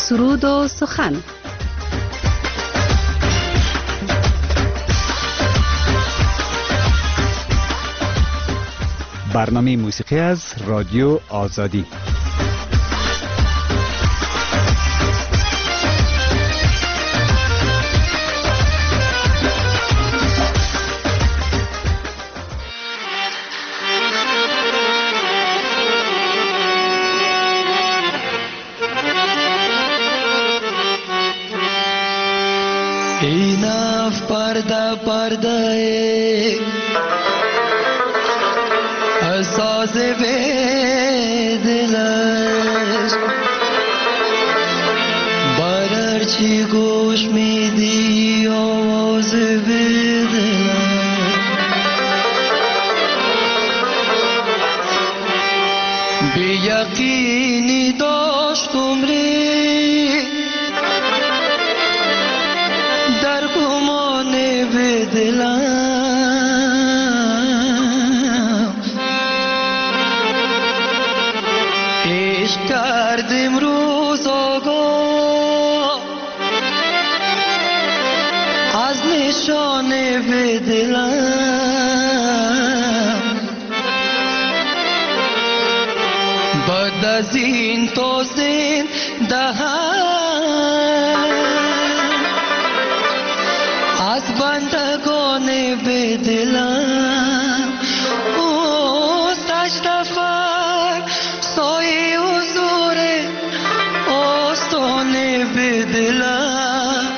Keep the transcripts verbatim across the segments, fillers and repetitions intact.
سرود و سخن. برنامه موسیقی از رادیو آزادی. ایناف پرده پرده ساز به دلش برر چی گوش میدی آواز به دلش بی یقینی داشت عمری در گمان به دلم کردیم روز آگاه از نشانه به دلم بعد از این تو زنده از بندگان به دلم او سجده فر سایه حضور آستانه به دلم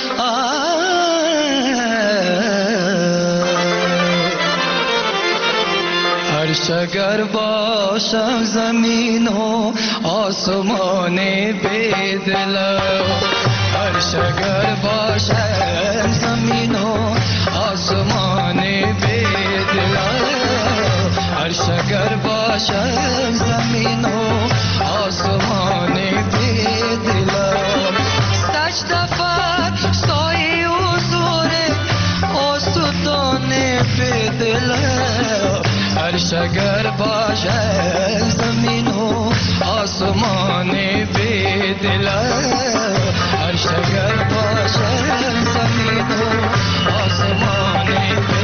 عرش اگر باشم زمین و آسمان به دلم عرش اگر باشم زمین و آسمان به دلم عرش اگر باشم زمین و آسمان به دلم سجده فر سایه حضور آستان به دلم عرش اگر باشم زمین و آسمان به دلم عرش اگر باشم زمین و آسمان به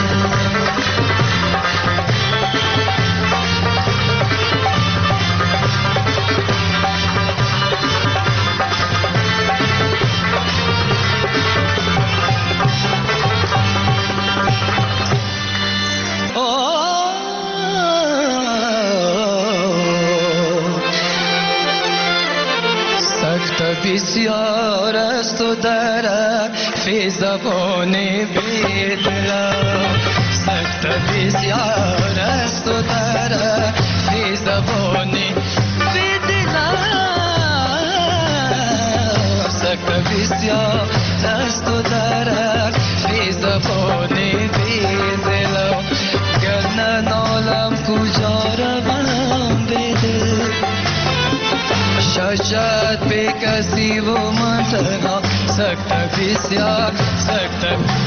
بسیار است و در فی زبان به دلم سخت بسیار است و در فی زبان به دلم سخت بسیار است و در فی زبان به دلم گر نالم کجا روم به دل شاید به کسی و من تنها سخت بسیار سخت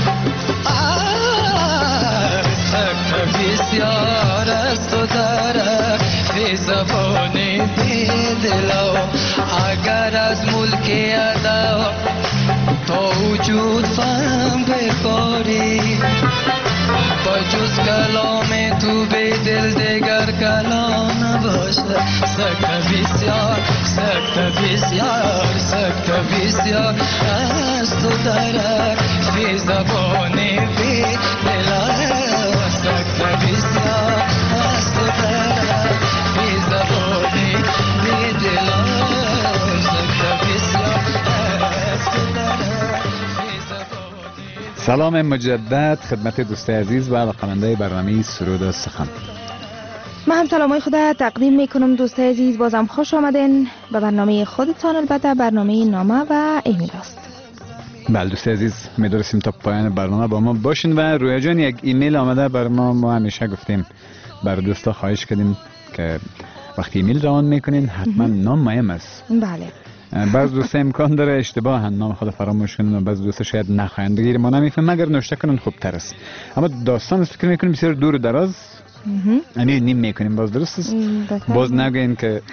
سخت بسیار است و در به زبان به دلم اگر از ملک ادا تا وجود فهم بکاری با جز کلام تو به دل دیگر کلام نباشد سخت بسیار سخت بسیار سخت بسیار است و در فی زبان به دلم سخت بسیار است و در فی زبان به دلم سخت بسیار است و در فی زبان. سلام مجدد خدمت دوستای عزیز و علاقه‌مندای برنامه سرود و سخن. من هم سلامای خود تقدیم میکنم دوستای عزیز، بازم خوش آمدین به برنامه خودتان، البته برنامه نامه و ایمیل است. بله دوستای عزیز، می‌درسیم تا پایان برنامه با ما باشین. و رویا جان یک ایمیل آمده بر ما، ما همیشه گفتیم بر دوستا خواهش کردیم که وقتی ایمیل روان میکنین حتما نام مهم است. بله. بعض دوستا امکان داره اشتباه نام خود فراموش کنن و بعض دوستا شاید نخواهند بگیریم، ما نمیفهمیم، مگر نوشته کنن خوب تر است. اما داستان است فکر میکنیم بسیار دور و دراز یعنی نیم میکنیم باز درست است. باز نگوین که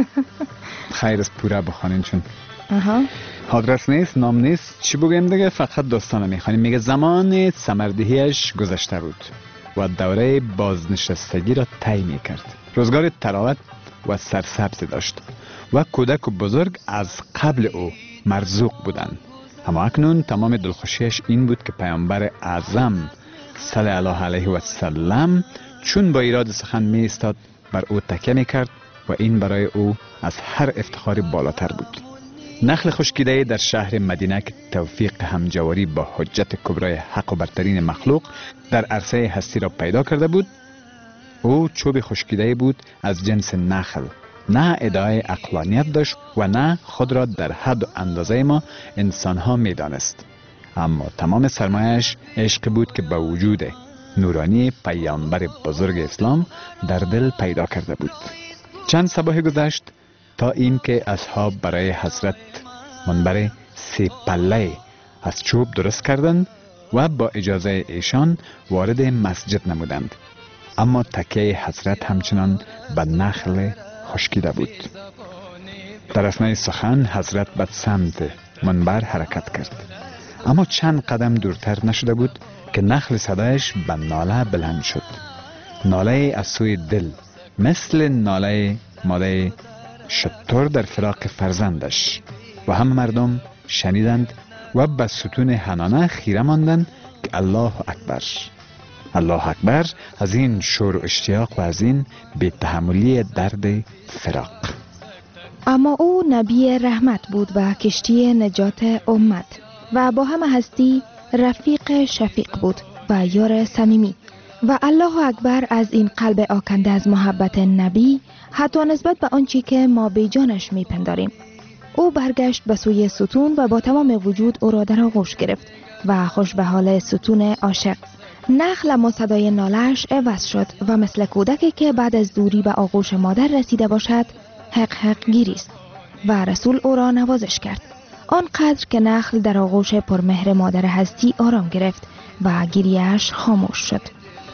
خیر است پورا بخوانین چون آها آدرس نیست، نام نیست، چی بگیم دیگه، فقط داستان میخوانیم. میگه زمان ثمردهیش گذشته بود و دوره بازنشستگی را طی میکرد. روزگار تراوت و سرسبز داشت و کودک و بزرگ از قبل او مرزوق بودند. اما اکنون تمام دلخوشیش این بود که پیامبر اعظم صلی الله علیه و سلم چون با ایراد سخن می ایستاد بر او تکیه می کرد و این برای او از هر افتخار بالاتر بود. نخل خشکیده در شهر مدینه که توفیق همجواری با حجت کبرای حق و برترین مخلوق در عرصه هستی را پیدا کرده بود، او چوب خشکیده بود از جنس نخل، نه ادعای عقلانیت داشت و نه خود را در حد و اندازه ما انسانها می دانست. اما تمام سرمایش عشق بود که با وجود نورانی پیامبر بزرگ اسلام در دل پیدا کرده بود. چند صباح گذشت تا اینکه اصحاب برای حضرت منبر سه پله از چوب درست کردند و با اجازه ایشان وارد مسجد نمودند. اما تکیه حضرت همچنان به نخل خشکیده بود. در اثنای سخن حضرت به سمت منبر حرکت کرد، اما چند قدم دورتر نشده بود که نخل صدایش به ناله بلند شد. ناله از سوی دل، مثل ناله ماده شتر در فراق فرزندش. و هم مردم شنیدند و به ستون حنانه خیره ماندند که الله اکبر، الله اکبر از این شور و اشتیاق و از این بی‌تحملی درد فراق. اما او نبی رحمت بود و کشتی نجات امت و با همه هستی رفیق شفیق بود و یار صمیمی. و الله اکبر از این قلب آکنده از محبت نبی حتی نسبت به آنچه که ما به جانش میپنداریم. او برگشت به سوی ستون و با تمام وجود او را در آغوش گرفت و خوش به حال ستون عاشق. نخل اما صدای نالش عوض شد و مثل کودکی که بعد از دوری به آغوش مادر رسیده باشد حق حق گیریست و رسول او را نوازش کرد، آنقدر که نخل در آغوش پرمهر مادر هستی آرام گرفت و گریه‌اش خاموش شد.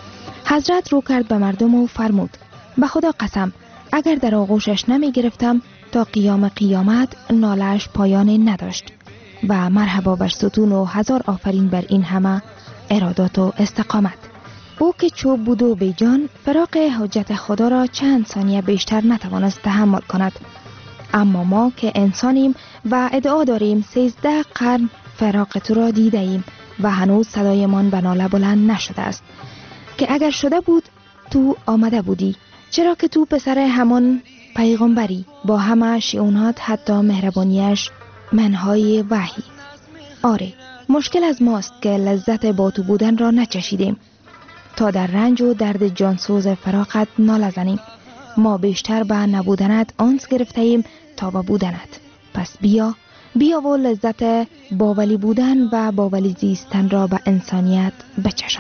حضرت رو کرد به مردم و فرمود: به خدا قسم اگر در آغوشش نمی گرفتم تا قیام قیامت نالش پایان نداشت. و مرحبا بر ستون و هزار آفرین بر این همه ارادات و استقامت. او که چوب بود و بیجان فراق حجت خدا را چند ثانیه بیشتر نتوانست تحمل کند. اما ما که انسانیم و ادعا داریم سیزده قرن فراق تو را دیده ایم و هنوز صدایمان به ناله بلند نشده است که اگر شده بود تو آمده بودی، چرا که تو پسر همان پیغمبری با همه شئونات حتی مهربانیش منهای وحی. آره، مشکل از ماست که لذت با تو بودن را نچشیدیم تا در رنج و درد جانسوز فراقت ناله زنیم. ما بیشتر به نبودنت آنس گرفته ایم تا به بودنت. پس بیا بیا و لذت باولی بودن و باولی زیستن را به انسانیت بچشان.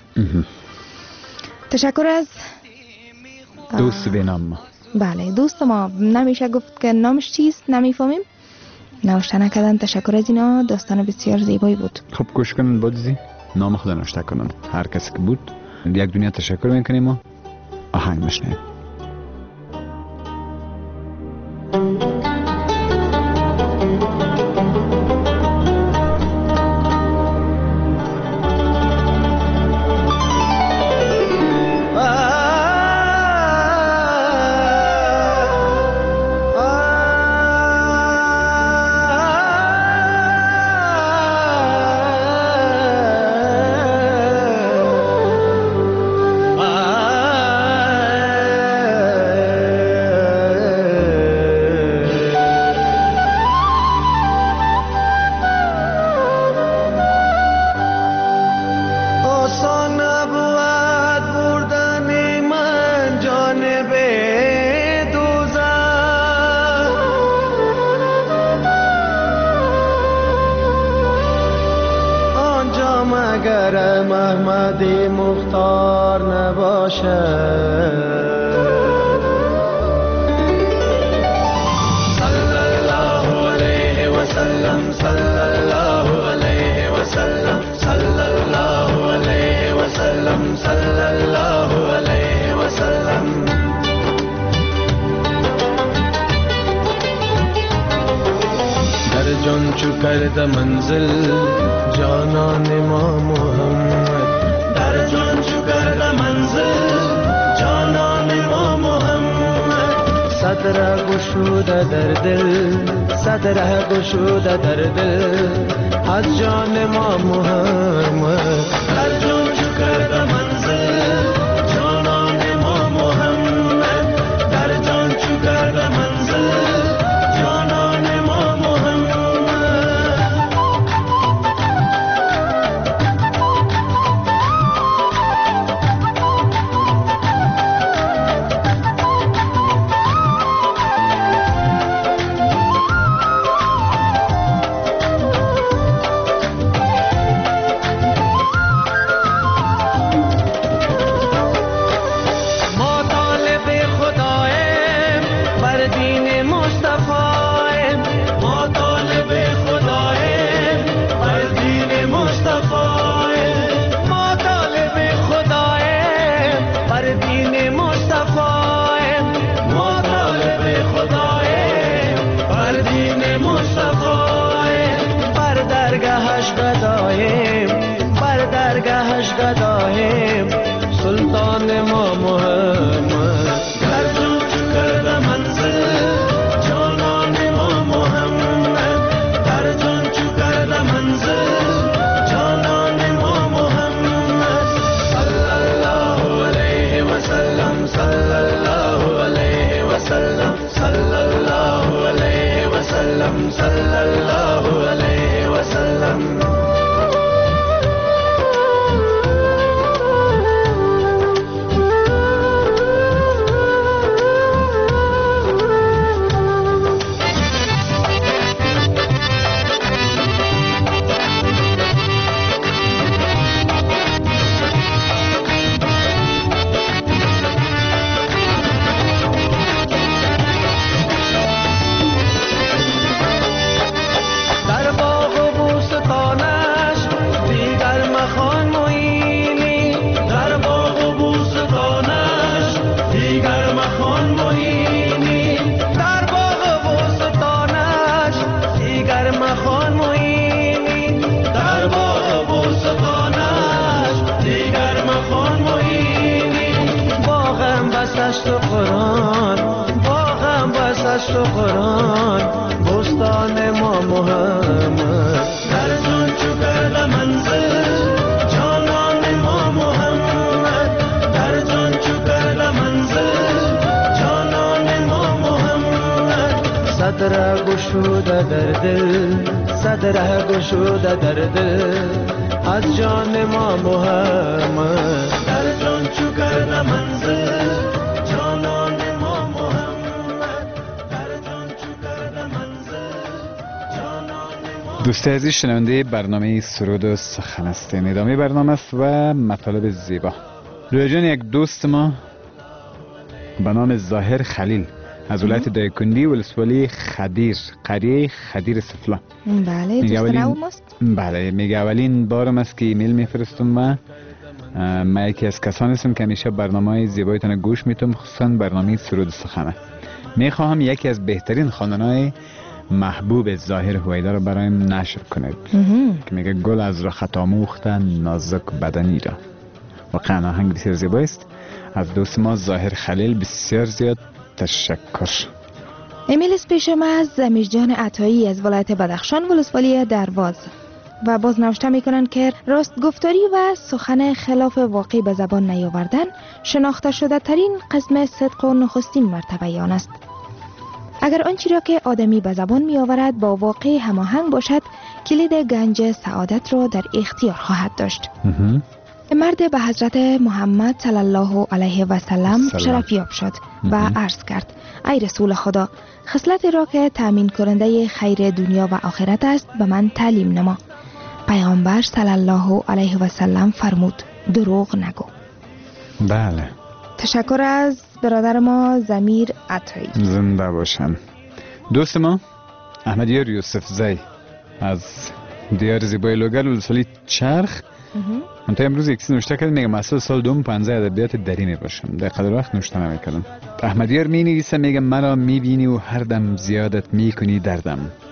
تشکر از دوست به نام. بله، دوست ما نمیشه گفت که نامش چیست، نمیفهمیم. نوشته نکردن. تشکر از اینا، داستان بسیار زیبایی بود. خب گوش کنن بودزی نام خود نوشته کنن. هر کسی که بود یک دنیا تشکر میکنیم و آهنگ مشنیم. اگر محمد مختار نباشد. صلی الله علیه و سلم، صلی الله علیه و سلم، صلی الله علیه و سلم، صلی الله علیه جان چو کرد منزل جانان ما محمد در جان چو کرد منزل جانان ما محمد صدر گشوده در دل صدر گشوده در دل از جان ما محمد در جان چو کرد منزل جانان ما محمد در جان چو کرد منزل جانان ما محمد سلطان ما محمد در جان چو کرد منزل جانان ما محمد در جان چو کرد منزل جانان ما محمد صلی الله علیه و سلم صلی الله علیه و سلم صلی الله علیه و سلم صلی الله علیه و سلم تو قرآن بستان ما محمد در جان چو کرد منزل جانان ما محمد در جان چو کرد منزل جانان ما محمد صدر گشوده در دل صدر گشوده در دل از جان ما محمد در جان چو کرد منزل جانان دوست عزیز شنونده برنامه سرود و سخن هستین. ادامه برنامه است و مطالب زیبا. رویا جان یک دوست ما به نام ظاهر خلیل از ولایت دایکندی ولسوالی خدیر قریه خدیر سفلا. بله دوست نو ماست. بله میگه اولین بارم است که ایمیل میفرستم و من یکی از کسانی هستم که همیشه برنامه زیبایتان گوش میتونم، خصوصا برنامه سرود و سخنه. میخواهم یکی از بهترین خواننده‌های محبوب ظاهر هویدا رو برایم نشر کنید که میگه گل از را خط آموخته نازک بدنی را. واقعا آهنگ بسیار زیبا است. از دوست ما ظاهر خلیل بسیار زیاد تشکر. ایمیل از پیش ما از زمیر جان عطایی از ولایت بدخشان ولسوالی درواز و باز نوشته میکنن که راست گفتاری و سخن خلاف واقع به زبان نیاوردن شناخته شده ترین قسم صدق و نخستین مرتبه آن است. اگر آنچه را که آدمی به زبان می آورد با واقع هماهنگ باشد کلید گنج سعادت را در اختیار خواهد داشت. مرد به حضرت محمد صلی الله علیه و سلم شرف یاب شد و عرض کرد: ای رسول خدا، خصلتی را که تامین کننده خیر دنیا و آخرت است به من تعلیم نما. پیامبر صلی الله علیه و سلم فرمود: دروغ نگو. بله. تشکر از برادر ما زمیر عطایی. زنده باشن. دوست ما احمدیار یوسف زی از دیار زیبای لوگر ولسوالی چرخ من تا امروز یک چیز نوشته کردم، میگم مسئول سال دوم پنزه ادبیات دری می باشم، در قدر وقت نوشته نمی کردم. احمدیار می نویسه میگم مرا می بینی و هر دم زیادت می کنی دردم،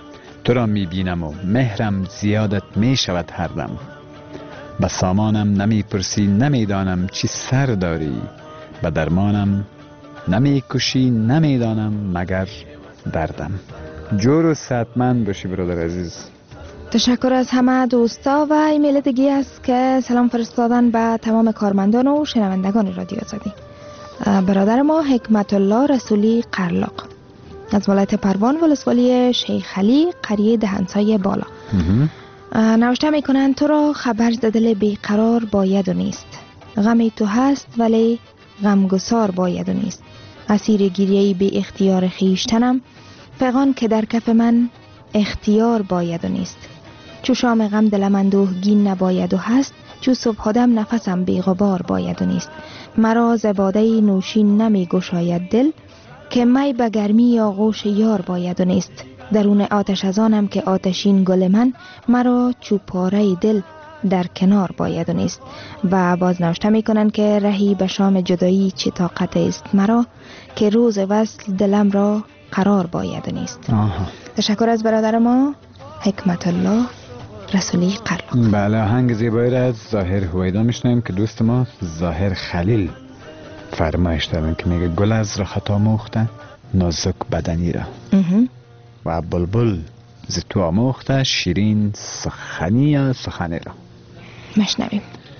تو را می بینم و مهرم زیادت می شود هر دم. به سامانم نمی پرسی نمی دانم چی سر داری، به درمانم نمی کشی نمی دانم مگر دردم. جور و صحتمند باشی برادر عزیز. تشکر از همه دوستا و ایمیل دیگه است که سلام فرستادن به تمام کارمندان و شنوندگان رادیو آزادی. برادر ما حکمت الله رسولی قرلاق از ولایت پروان ولسوالی شیخ علی قریه دهنسای بالا نوشته میکنند تو را خبر ز دل بیقرار باید و نیست، غمی تو هست ولی غمگسار باید و نیست. اسیر گریه‌ای بی اختیار خیشتنم، فغان که در کف من اختیار باید و نیست. چو شام غم دلم اندوهگین نباید و هست، چو صبح دم نفسم بی غبار باید و نیست. مرا ز باده نوشین نمی گشاید دل، که می به گرمی آغوش یار باید و نیست. درون آتش ازانم که آتشین گل من، مرا چو پاره دل در کنار باید و نیست. و باز نوشته می کنند که رهی به شام جدایی چه طاقت است مرا، که روز وصل دلم را قرار باید و نیست. آها. تشکر از برادر ما حکمت الله رسولی قرلاق. بله، آهنگ زیبایی را از ظاهر هویدا میشنویم که دوست ما ظاهر خلیل فرمایش دارن که میگه گل از رخت آموخته نازک بدنی را و بلبل ز تو آموخته شیرین سخنی یا سخنی را. مشنویم.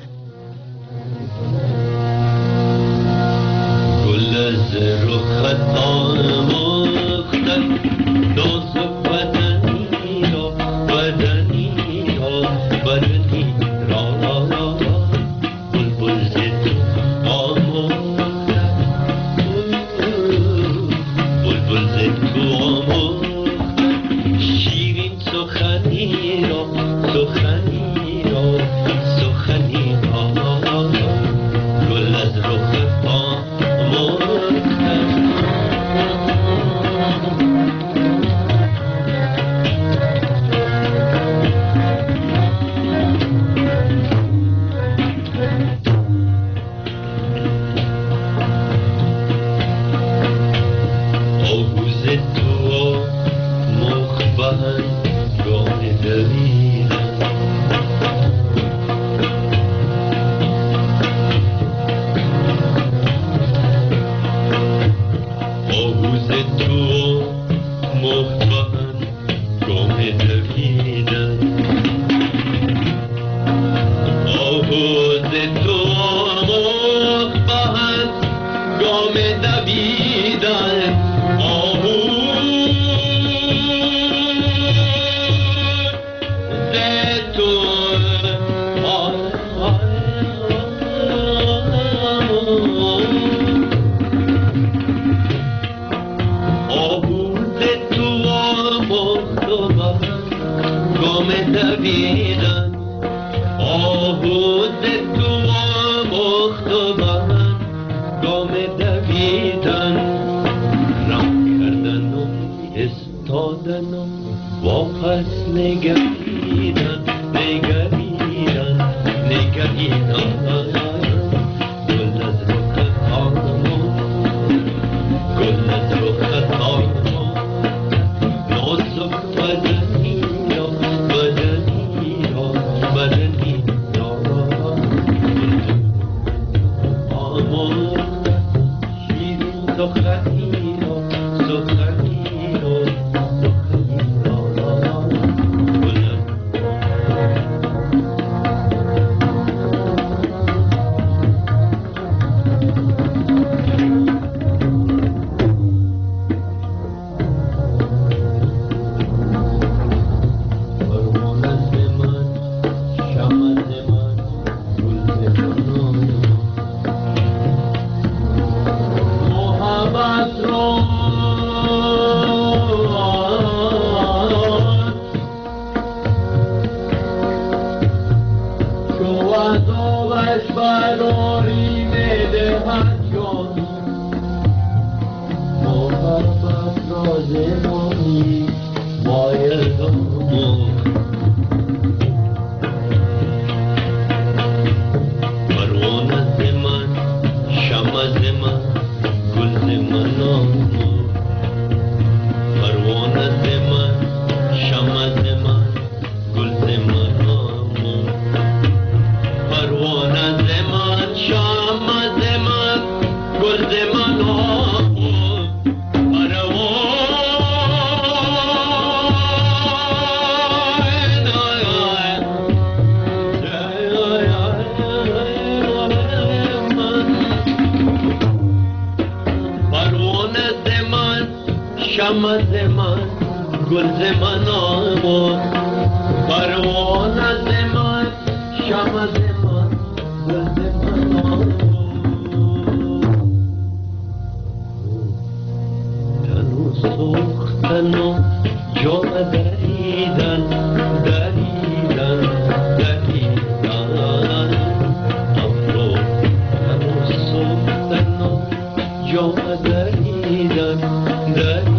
گل از رخت آموخته نازک بدنی را، بدنی را، بدنی را، را را را. بلبل ز تو آموخته، بلبل ز تو آموخته شیرین سخنی را، سخنی را، سخنی را. گل از رخت آموخته بود بروان از من شب از من گل من تنو سوختن و جام دریدن دریدن دریدن افرو تنو سوختن و جام دریدن دریدن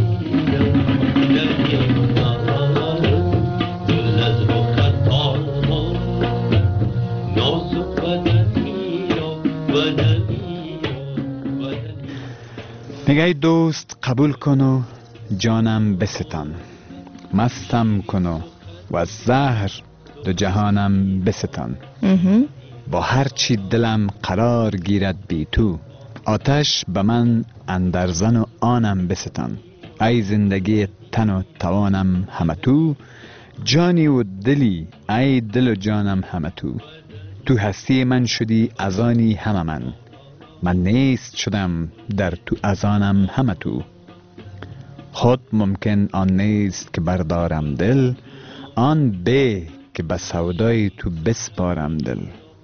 میگه ای دوست قبول کن و جانم بستان، مستم کن و و زهر دو جهانم بستان. با هر چی دلم قرار گیرد بی تو، آتش به من اندرزن و آنم بستان. ای زندگی تن و توانم همه تو، جانی و دلی ای دل و جانم همه تو. تو هستی من شدی از آنی همه من، من نیست شدم در تو از آنم همه تو. خود ممکن آن نیست که بردارم دل، آن به که به سودای تو بسپارم دل.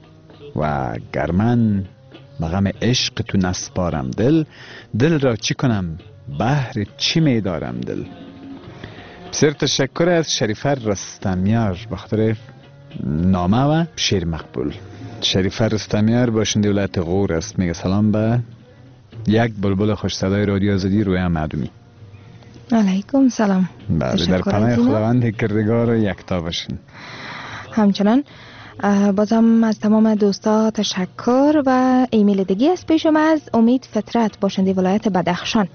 و گر من به غم عشق تو نسپارم دل، دل را چی کنم بهر چی می دارم دل. بسیار تشکر از شریفه رستمیار بخاطر نامه و شعر مقبول. شریفه رستمیار باشنده ولایت غور است. میگه سلام به یک بلبل خوش صدای رادیو آزادی رویا معدومی. علیکم سلام. بله، در پناه خداوند کردگار و یکتا باشین. همچنان بازم از تمام دوستا تشکر و ایمیل دیگه از پیشم از امید فطرت باشنده ولایت بدخشان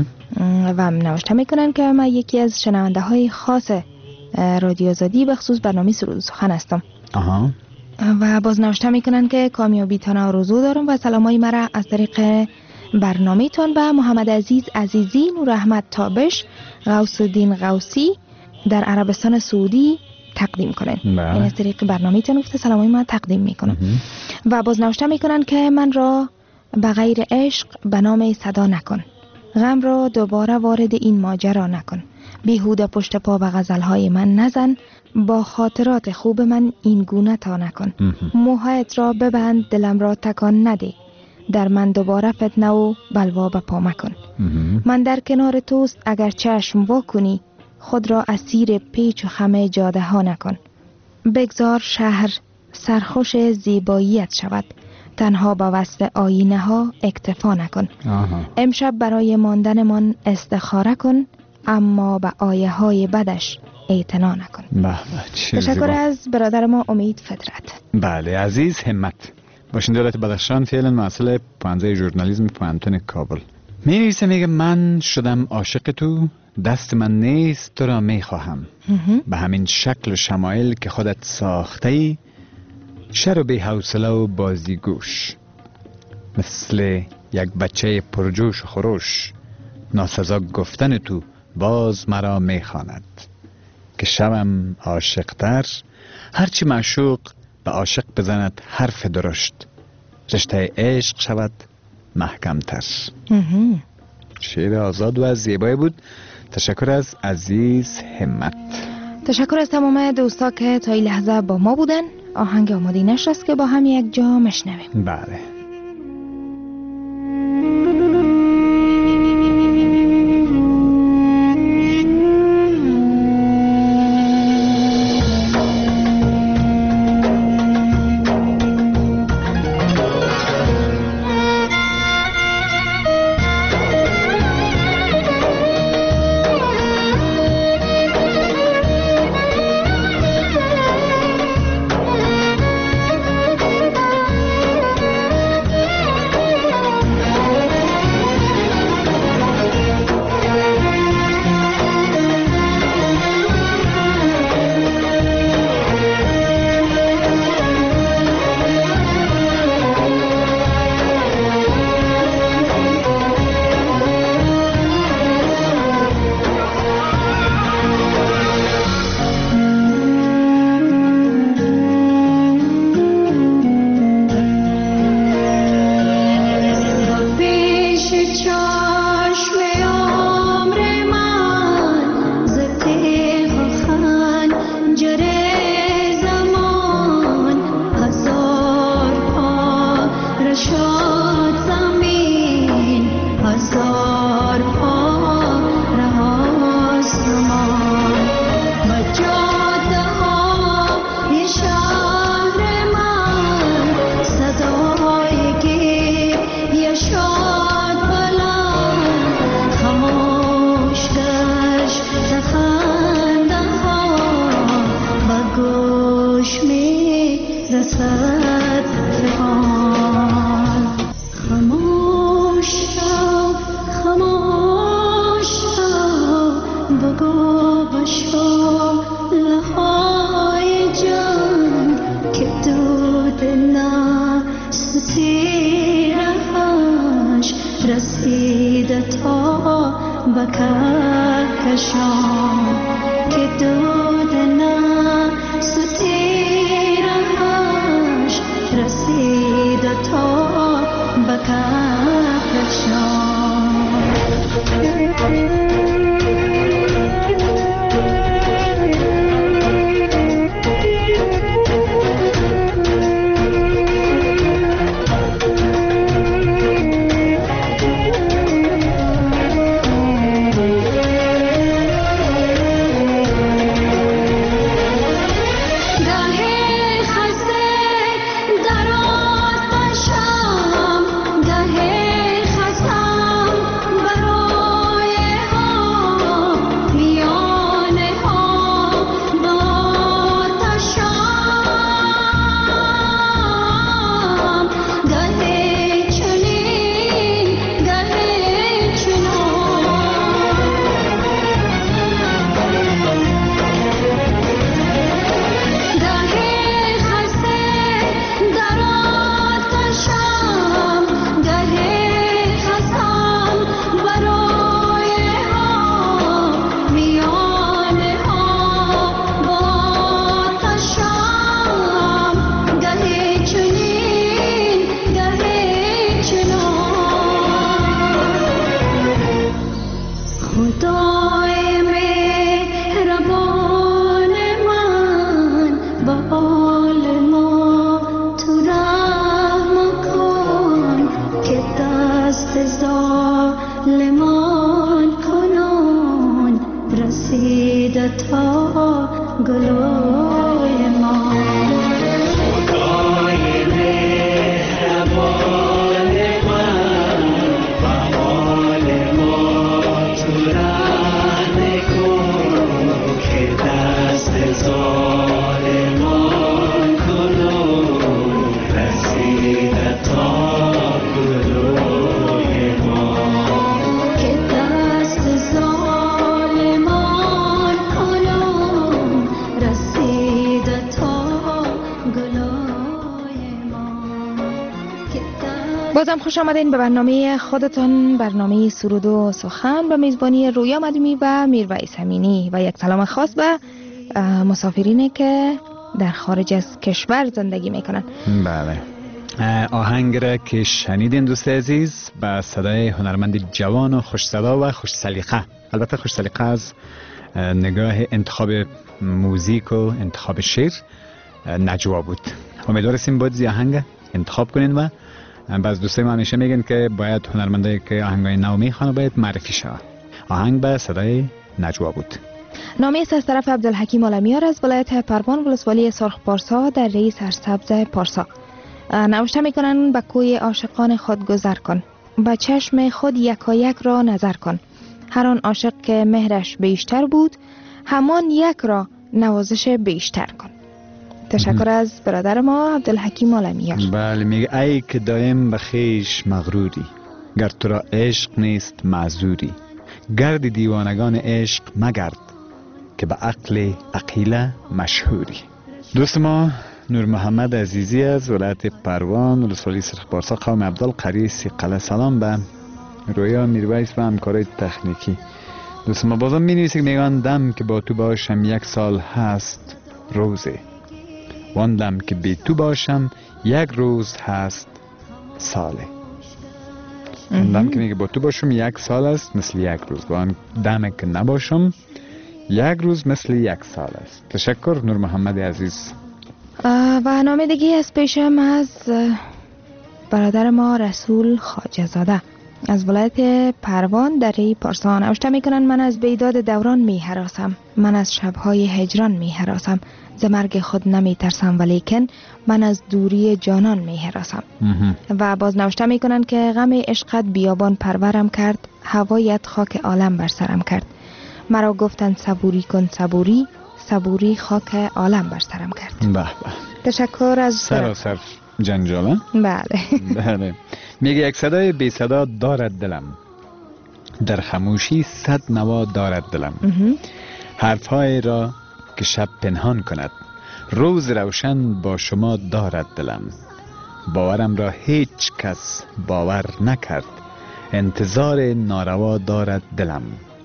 و نوشته میکنن که من یکی از شنونده های خاص رادیو آزادی به خصوص برنامه سرود سخن هستم. آها. و باز نوشته میکنن که کامیابی تان آرزو دارم و سلامای مرا از طریق برنامه تان به محمد عزیز عزیزی، نور احمد تابش، غوث الدین غوثی در عربستان سعودی تقدیم کنن. این از طریق برنامه تان گفته سلامای من تقدیم میکنم. و باز نوشته میکنن که من را به غیر عشق به نام صدا نکن، غم را دوباره وارد این ماجرا نکن، بیهوده پشت پا به غزلهای من نزن، با خاطرات خوب من این گونه تا نکن، موهایت را ببند دلم را تکان نده، در من دوباره فتنه و بلوا به پا مکن. من در کنار توست اگر چشم وا کنی، خود را اسیر پیچ و خم جاده ها نکن. بگذار شهر سرخوش زیباییت شود، تنها با وصف آینه ها اکتفا نکن. آها. امشب برای ماندن من استخاره کن، اما به آیه های بدش اعتنا نکن. بله، تشکر از برادر ما امید فطرت. بله، عزیز همت باشنده ولایت بدخشان، فعلا محصل پانزه ژورنالیسم پوانتون کابل. می نویسه میگه من شدم عاشق تو، دست من نیست تو را می خواهم. به همین شکل و شمایل که خودت ساخته ای، شر و بی حوصله و بازیگوش، مثل یک بچه پرجوش و خروش، ناسزا گفتن تو باز مرا میخواند. که شوم عاشقتر، هرچی معشوق به عاشق بزند حرف درشت، رشته عشق شود محکمتر. شعر آزاد و زیبایی بود. تشکر از عزیز همت. تشکر از تمام دوستا که تا این لحظه با ما بودن. آهنگ آماده نشست که با هم یک جا مشنویم. بله. به کهکشان که دود نه ستیرش رسید تا به کهکشان. بازم خوش آمدین به برنامه خودتون، برنامه سرود و سخن به میزبانی رویا مدومی و میرویس امینی، و یک سلام خاص به مسافرینی که در خارج از کشور زندگی میکنن. بله، آهنگ را که شنیدین دوست عزیز با صدای هنرمند جوان و خوش صدا و خوش سلیقه، البته خوش سلیقه از نگاه انتخاب موزیک و انتخاب شعر، نجوا بود. امیدواریم باید آهنگ انتخاب کنین و بعض دوستای ما همیشه میگن که باید هنرمندایی که آهنگای نو میخوانه باید معرفی شود. آهنگ به صدای نجوا بود. نامه است از طرف عبدالحکیم عالمیار از ولایت پروان ولسوالی سرخ پارسا در ری سرسبز پارسا. نوشته میکنن به کوی عاشقان خود گذر کن، به چشم خود یکایک را نظر کن. هر آن عاشق که مهرش بیشتر بود، همان یک را نوازش بیشتر کن. تشکر از برادر ما عبدالحکیم عالمیار. بله، میگه ای که دایم به خویش مغروری، گر تو را عشق نیست معذوری. گرد دیوانگان عشق مگرد، که به عقل عقیله مشهوری. دوست ما نور محمد عزیزی از ولایت پروان ولسوالی سرخ پارسا قوم عبدالقری سیقله. سلام به رویا، میرویس و همکارای تکنیکی. دوست ما بازم می نویسه که میگن دم که با تو باشم یک سال هست روزه، وان دم که بی تو باشم یک روز هست ساله. وان دم که میگه با تو باشم یک سال است مثل یک روز، وان دم که نباشم یک روز مثل یک سال است. تشکر نور محمد عزیز. و نامه دیگه از پیشم از برادر ما رسول خواجه زاده از ولایت پروان در ری پارسا. نوشته میکنن من از بیداد دوران می هراسم، من از شبهای هجران می هراسم. ز مرگ خود نمی ترسم ولیکن من از دوری جانان می هراسم. و باز نوشته میکنن که غم عشقت بیابان پرورم کرد، هوایت خاک عالم بر سرم کرد. مرا گفتند صبوری کن صبوری، صبوری خاک عالم بر سرم کرد. به به، تشکر از سراسر جنجاله. بله بله. میگه یک صدای بی صدا دارد دلم، در خاموشی صد نوا دارد دلم. حرفهای را که شب پنهان کند، روز روشن با شما دارد دلم. باورم را هیچ کس باور نکرد، انتظار ناروا دارد دلم.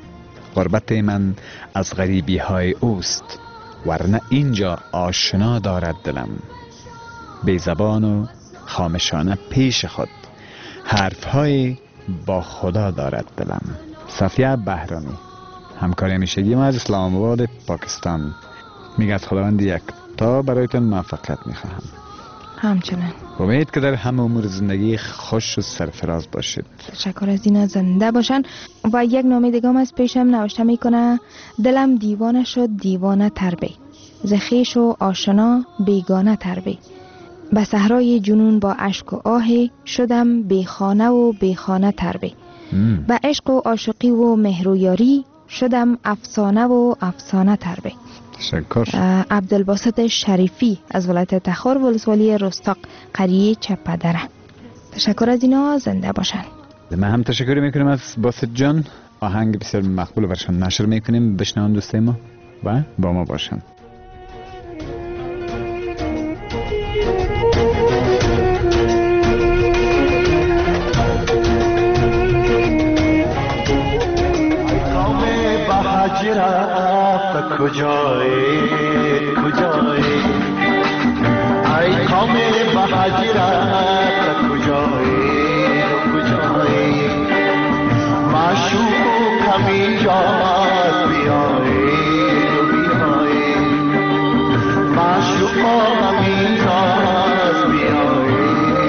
غربت من از غریبی های اوست، ورنه اینجا آشنا دارد دلم. بی زبان و خامشانه پیش خود، حرف های با خدا دارد دلم. صفیه بهرامی، همکار همیشگی ما از اسلام آباد پاکستان، میگه از خداوند یک تا برایتون موفقیت میخواهم. همچنان امید که در همه امور زندگی خوش و سرفراز باشید. تشکر از اینا، زنده باشن. و یک نامه دیگه هم از پیشم نوشته میکنه: دلم دیوانه شد دیوانه تربی، زخیش و آشنا بیگانه تربی. به صحرای جنون با اشک و آه، شدم بیخانه و بیخانه تربی. به عشق و عاشقی و مهر و یاری، شدم افسانه و افسانه تربی. تشکر. عبدالباسط شریفی از ولایت تخار، ولسوالی رستاق، قریه چپدره. تشکر از اینا، زنده باشن. من هم تشکر میکنم از باسط جان. آهنگ بسیار مقبول ورشان نشر میکنیم، بشنوان دوستای ما و با ما باشن. کجایی کجایی ای کام مهاجرت کجایی کجایی معشوق کمی جات بیایی بیایی معشوق کمی جات بیایی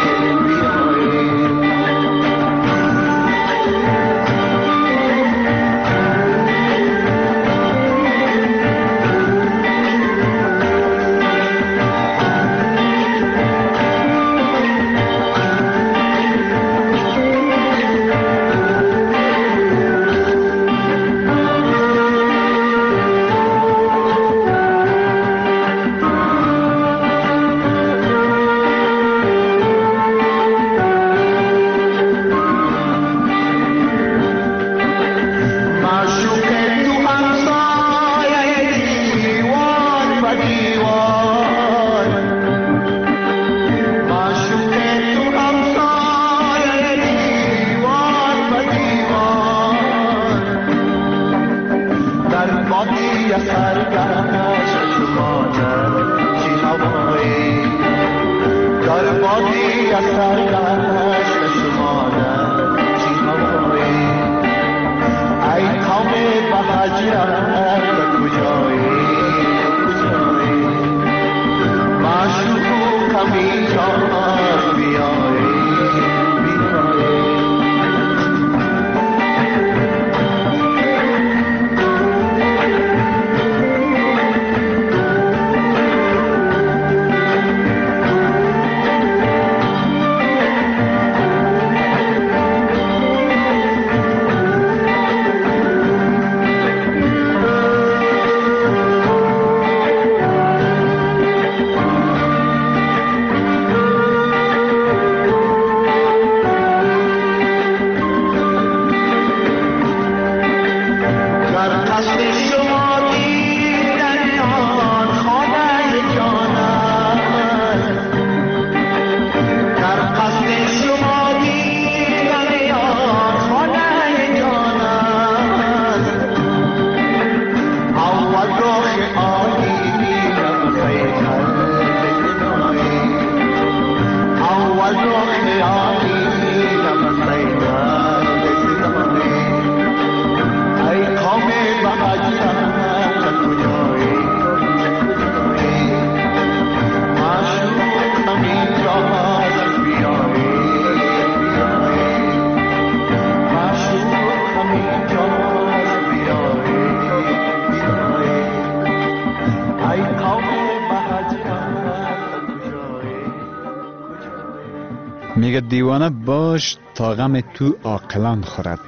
میگه دیوانه باش تا غم تو عاقلان خورد،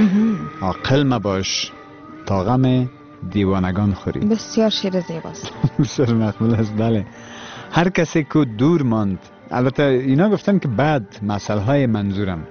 عاقل مباش تا غم دیوانگان خوری. بسیار شعر زیباست. بسیار مقبول است. بله، هر کسی که دور ماند، البته اینا گفتن که بعد مسئله های منظورم،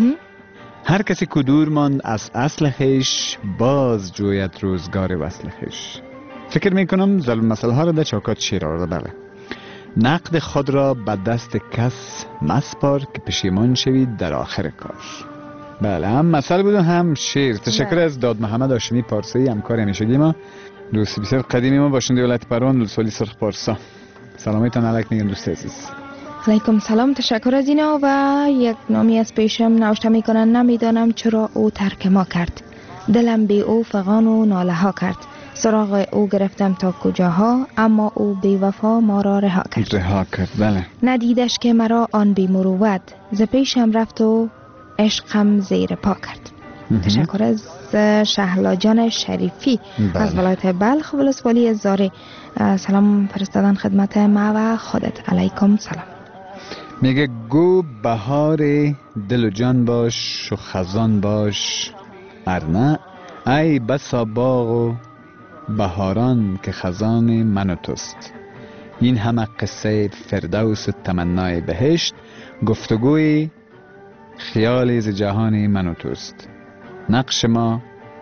هر کسی که دور ماند از اصل خیش، باز جوید روزگار وصل خیش. فکر میکنم ظلم مسئله ها رو در چوکات شیر آورده. بله، نقد خود را به دست کس مسپار که پشیمان شوید در آخر کار. بله، هم مثل بود و هم شعر. تشکر از داد محمد هاشمی پارسایی، همکار همیشگی ما، دوست بسیار قدیمی ما، باشنده ولایت پروان، لولسوالی سرخ پارسا. سلامتان علیک میگم دوست عزیز. علیکم سلام، تشکر از اینا. و یک نامی از پیشم نوشته میکنن: نمیدانم چرا او ترک ما کرد، دلم بی او فغان و ناله ها کرد، سراغ او گرفتم تا کجاها، اما او بی وفا ما را رها کرد. رها کرد، بله. ندیدش که مرا آن بی مروت، ز پیشم رفت و عشقم زیر پا کرد. تشکر از شهلا جان شریفی بله. از ولایت بلخ، ولسوالی زاره. سلام فرستادن خدمت ما و خودت. علیکم سلام. میگه گو بهار دل و جان باش و خزان باش، ارنه ای بسا باغ و بهاران که خزان من و توست. این همه قصه فردوس و تمنای بهشت، گفتگوی خیالی ز جهان من و توست. نقش ما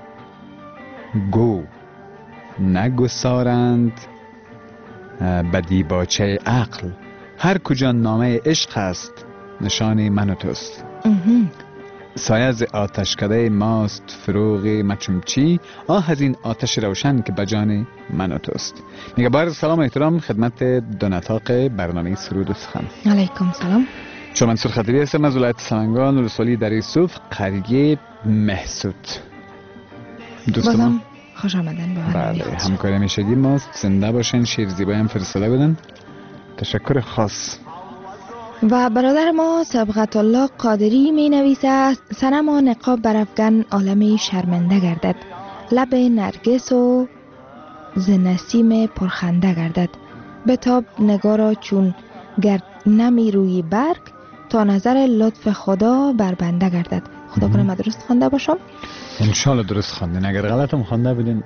گو نگسارند به دیباچه عقل، هر کجا نامه عشق است نشان من و توست. سایه از آتش کده ماست فروغ مچمچی، آه از این آتش روشن که بجان من و توست. میگه بار سلام و احترام خدمت دو نطاق برنامه سرود و سخن. علیکم سلام. شما منصور خطیبی هستم از ولایت سمنگان، ولسوالی در یوسف، قریه محسود. دوست ما بازم خوش آمدن به بله، همکار همیشگی ماست. زنده باشن. شیر زیبایی هم فرستاده بودن، تشکر خاص. و برادر ما سبقت الله قادری می نویسه: صنما نقاب برافگن عالمی شرمنده گردد، لب نرگس و ز نسیم پرخنده گردد، بتاب نگارا چون گرد نمی روی برگ، تا نظر لطف خدا بر بنده گردد. خدا کنه من درست خوانده باشم. انشالله درست خواندین، اگر غلط هم خوانده بودین.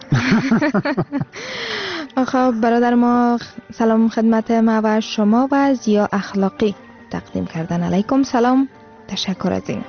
خب برادر ما سلام خدمت ما و شما و زیا اخلاقی تقدیم کردن. علیکم سلام، تشکر از این.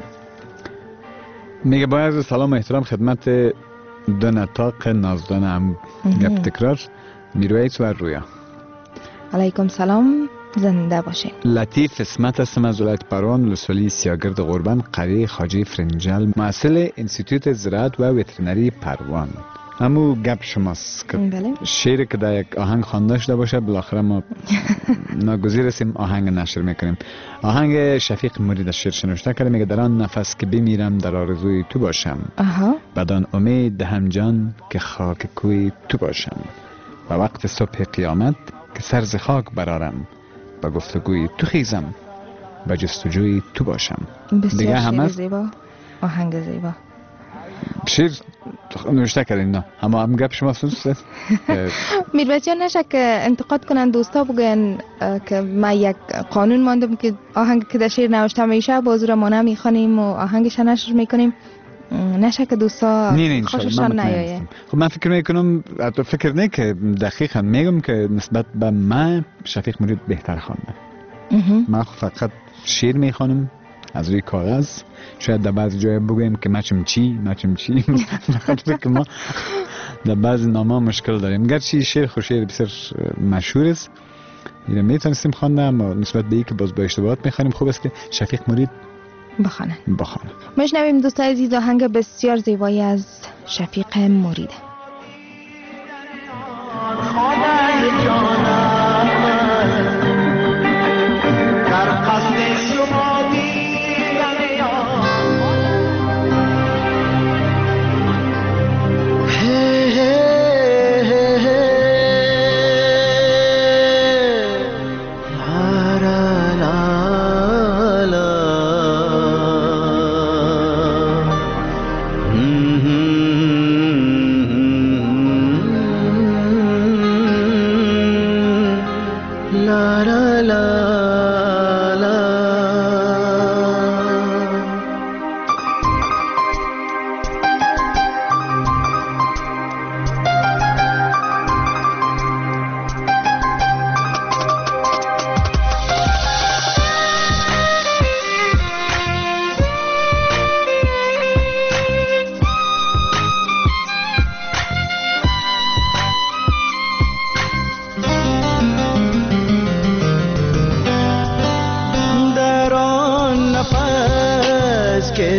میگه با عرض سلام و احترام خدمت دو نطاق نازدان هم گپ تکرار، میرویس و رویا. علیکم سلام، زنده باشین. لطیف اسمت هستم از ولایت پروان، ولسوالی سیاگرد قربان، قریه خواجه فرنجل، مسئول انستیتوت زراعت و وترنری پروان. همو گپ شماست که بله. شعر که در یک آهنگ خوانده شده باشه، بالاخره ما ناگزیر هستیم آهنگ نشر میکنیم. آهنگ شفیق مرید از شعر نوشته کرده، میگه در آن نفس که بمیرم در آرزوی تو باشم، آها. بدان امید دهم جان که خاک کوی تو باشم، و وقت صبح قیامت که سر ز خاک برارم، با گفتگوی تو خیزم با جستجوی تو باشم. بسیار شعر زیبا، آهنگ زیبا. شعر نوشته کردین نه اما هم گپ شما سوست. میربچیان نشه که انتقاد کنن دوستا بگن که ما یک قانون ماندم که آهنگ که در شعر نوشته میشه بازور ما نمیخوانیم و آهنگش نشر میکنیم، نشه که دوستا خوششان نیایه. خب من فکر میکنم، حتی فکر نه که دقیقا میگم که نسبت به من شفیق مرید بهتر خوانده. من فقط شعر میخوانم از روی کاغذ، شاید در بعضی جای بگویم که مچم چی مچم چی فقط فکر ما در بعضی نامه مشکل داریم، گرچه شعر خوش شعر بسیار مشهور است، اینو میتونستیم خوانده، اما نسبت به این که باز با اشتباهات میخوانیم، خوب است که شفیق مرید بخوانه بخوانه. مشنویم دوست عزیز آهنگ بسیار زیبایی از شفیق مرید.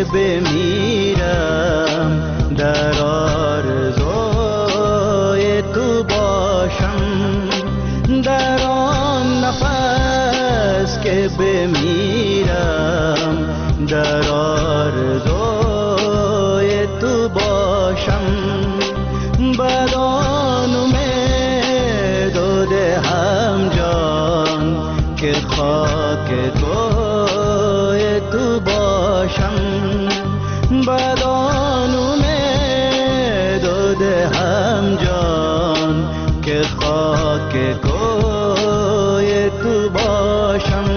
که بمیرم در آرزوی تو باشم، در آن نفس که بمیرم در آرزوی تو باشم، بدان امید و دهم جان که خاک کوی تو باشم، بدان امید و دهم جان که خاک کوی تو باشم.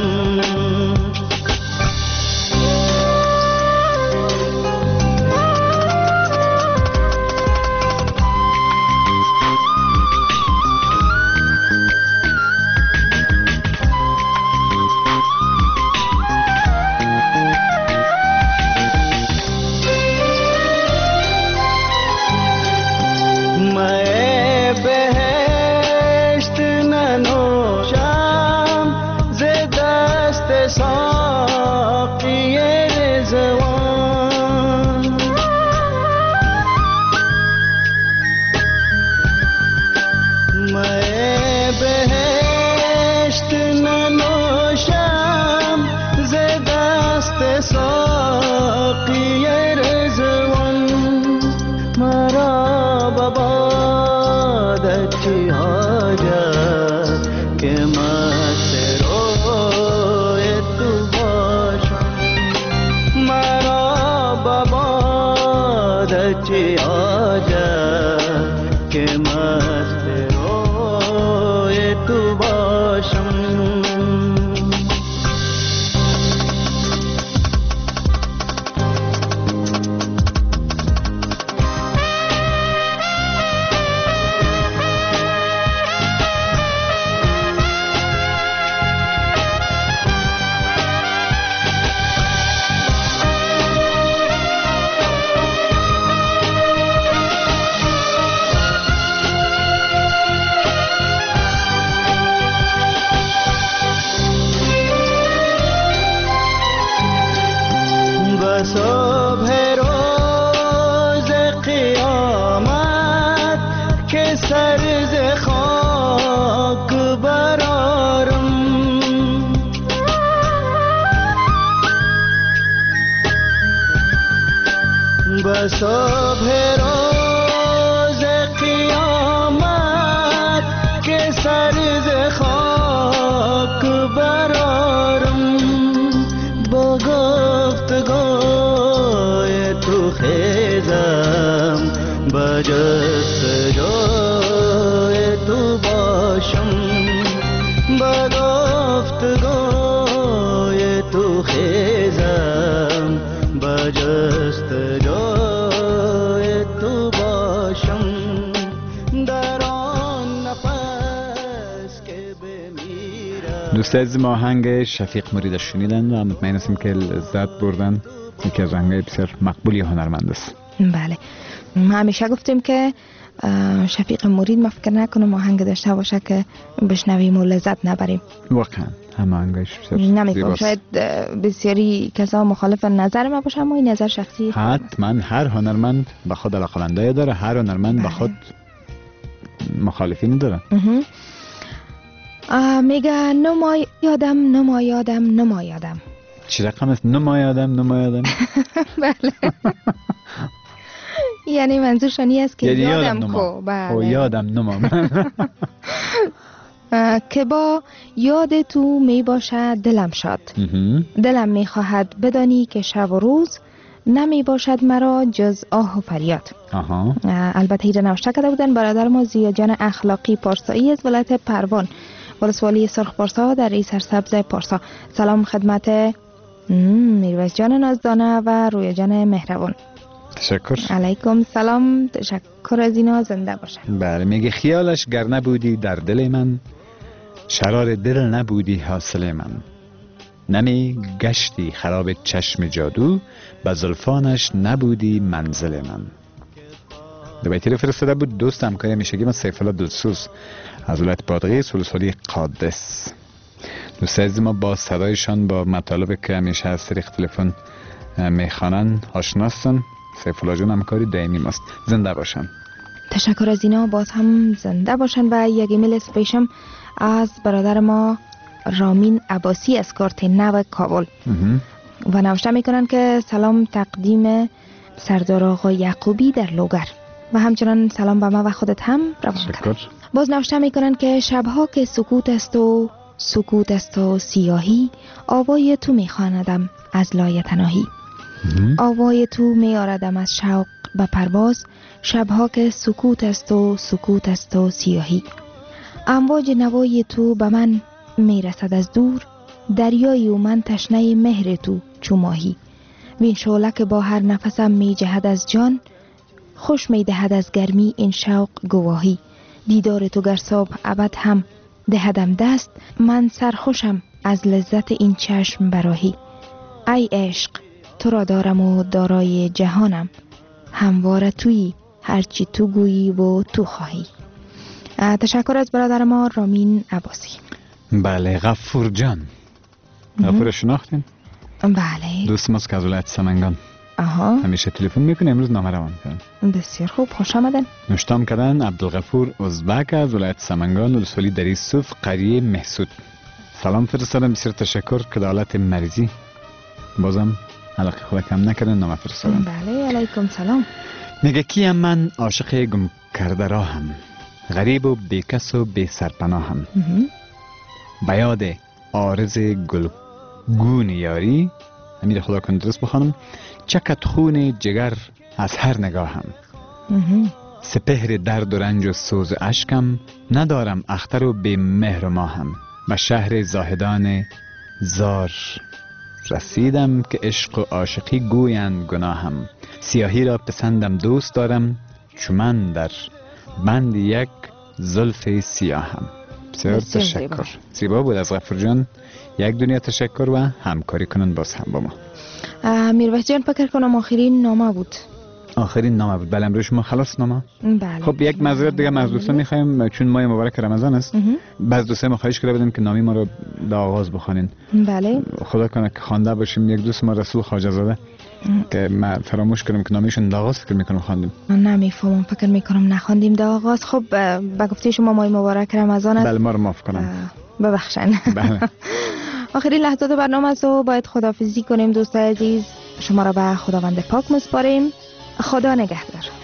صبح روز قیامت که سر ز خاک برارم، با گفتگوی تو خیزم، با جستجوی تو باشم، با گفتگوی تو خیزم، با جستجوی دوست عزیز ما آهنگ شفیق مرید شنیدن و مطمئن هستیم که لذت بردن. یکی از آهنگ‌های بسیار مقبولی هنرمند است. بله، ما همیشه گفتیم که شفیق مرید ما فکر نکنم آهنگ داشته باشه که بشنویم و لذت نبریم. واقعا همه آهنگش بسیار نمی‌کنم، شاید بسیاری کسا مخالف نظر ما باشه، اما این نظر شخصی. حتما هر هنرمند به خود علاقه‌مندی داره، هر هنرمند به خود مخالفین داره. میگه نما یادم نما یادم نما یادم. چی رقم است نما یادم نما یادم؟ بله. یعنی منظورشانی است که یادم کو. بله. یادم نما. که با یاد تو می باشد دلم شاد، دلم می خواهد بدانی که شب و روز نمی باشد مرا جز آه و فریاد. آها. البته ایره نوشته کرده بودن برادر ما زیا جان اخلاقی پارسایی از ولایت پروان، ولسوالی سرخ پارسا در ای سرسبز پارسا. سلام خدمت میرویس جان نازدانه و رویا جان مهربان. تشکر. علیکم سلام، تشکر از اینا، زنده باشه. بله، میگه خیالش گر نبودی در دل من، شرار دل نبودی حاصل من، نمی گشتی خراب چشم جادو، به زلفانش نبودی منزل من. دو بیتی رو فرستاده بود دوست همکاری میشگی من سیف الله دلسوز از ولایت بادغیس ولسوالی قادس. دوست عزیز ما با صدایشان با مطالب که همیشه از طریق تلفن میخوانن آشنا هستن. سیف الله جان همکاری دائمی ماست. زنده باشن. تشکر از اینا، باز هم زنده باشن. و یک ایمیل اسپیشم از برادر ما رامین عباسی از کارت نو کابل و نوشته میکنن که سلام تقدیم سردار آقا یعقوبی در لوگر و همچنان سلام به ما و خودت هم روان کرد. باز نوشته میکنن که شبها که سکوت است و سکوت است و سیاهی، آوای تو میخواندم از لای تناهی. آوای تو میآردم از شوق به پرواز، شبها که سکوت است و سکوت است و سیاهی. امواج نوای تو به من میرسد از دور، دریای و من تشنه مهر تو چو ماهی. وین شعله که با هر نفسم می جهد از جان، خوش می دهد از گرمی این شوق گواهی. دیدار تو گر صبح ابد هم دهدم دست، من سرخوشم از لذت این چشم براهی. ای عشق تو را دارم و دارای جهانم، همواره تویی هرچی تو گویی و تو خواهی. تشکر از برادر ما رامین عباسی. بله، غفور جان. غفور شناختین؟ بله. دوست ماست که از ولایت سمنگان. آها. همیشه تلفن میکنه، امروز نامه روان کردن. بسیار خوب، خوش آمدن. نوشتام کردن عبدالغفور ازبک از ولایت سمنگان، ولسوالی دری صوف، قریه محسود. سلام فرستادم، بسیار تشکر که دولت مریضی بازم علاقه خود کم نکردن، نامه فرستادم. بله، علیکم سلام. میگه کیم من عاشق گم کرده راهم، غریب و بیکس و بی سرپناهم. بیاد عارض گلگون یاری، امیر خدا کن درست بخوانم، چکت خون جگر از هر نگاهم. سپهر درد و رنج و سوز و اشکم، ندارم اختر و بی مهر و ماهم. و شهر زاهدان زار رسیدم، که عشق و عاشقی گویند گناهم. سیاهی را پسندم دوست دارم، چون من در بند یک زلف سیاهم. بسیار تشکر. زیبا بود از غفور جان. یک دنیا تشکر و همکاری کنن باز هم با ما. میروش جان فکر کنم آخرین نامه بود. آخرین نامه بود. بله، امروز شما خلاص نامه. بله. خب یک معذرت دیگه از دوستان میخوایم، چون ماه مبارک رمضان است. بعض دوستان ما خواهش کرده بودن که نامی ما رو در آغاز بخونین. بله. خدا کنه که خوانده باشیم. یک دوست ما رسول خواجه زاده که ما فراموش کردیم که نامیشون در آغاز فکر میکنم خواندیم. نمیفهمم، فکر میکنم نخواندیم در آغاز. خب به گفته شما ماه مبارک رمضان است. بله، ما رو معاف کنم. ببخشن. بله. آخرین لحظات برنامه است و باید خداحافظی کنیم. دوستای عزیز، شما را به خداوند پاک میسپاریم. خدا نگهدار.